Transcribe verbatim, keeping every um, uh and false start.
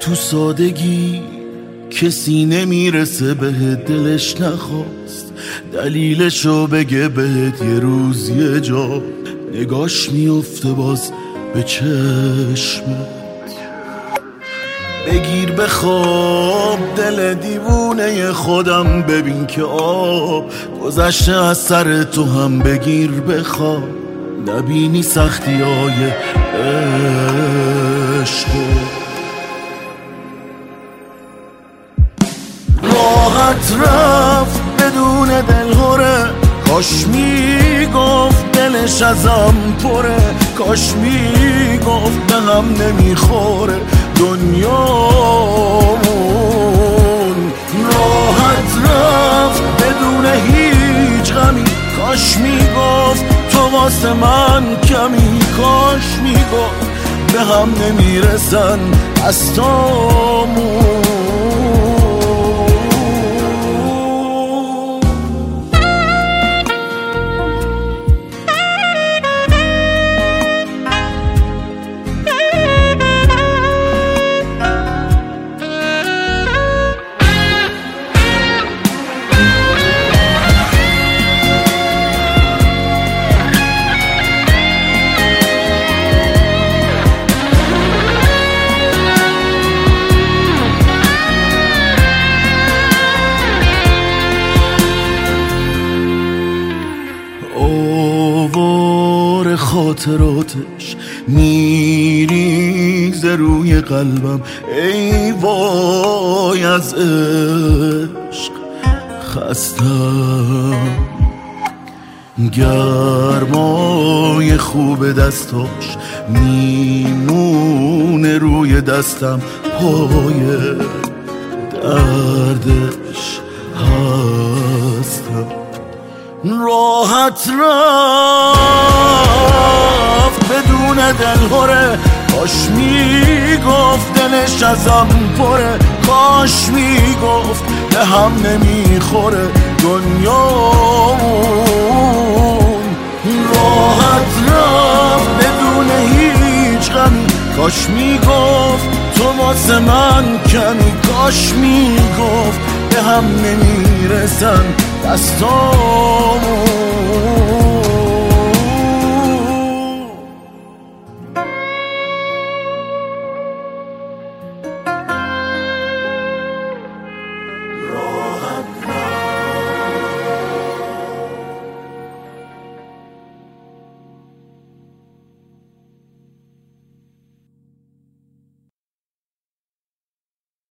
تو سادگی کسی نمیرسه بهت، دلش نخواست دلیلشو بگه بهت، یه روز یه جا نگاش میفته باز به چشمت. بگیر بخواب دل دیوونه خودم، ببین که آب گذشته از سر تو هم. بگیر بخواب نبینی سختی های عشق. راحت رفت بدون دلهوره، کاش میگفت دلش ازم پره، کاش میگفت به هم نمیخوره دنیامون. راحت رفت بدون هیچ غمی، کاش میگفت تو واسه من کمی، کاش میگفت به هم نمیرسن دستامون. آوار خاطراتش میریزه روی قلبم، ای وای از عشق خستم. گرمای خوب دستاش میمونه روی دستم، پای دردش هستم. راحت رفت بدون دلهوره، کاش میگفت دلش ازم پره، کاش میگفت به هم نمیخوره دنیامون. راحت رفت بدون هیچ غمی، کاش میگفت تو واسه من کمی، کاش میگفت به هم نمیرسن دستامون.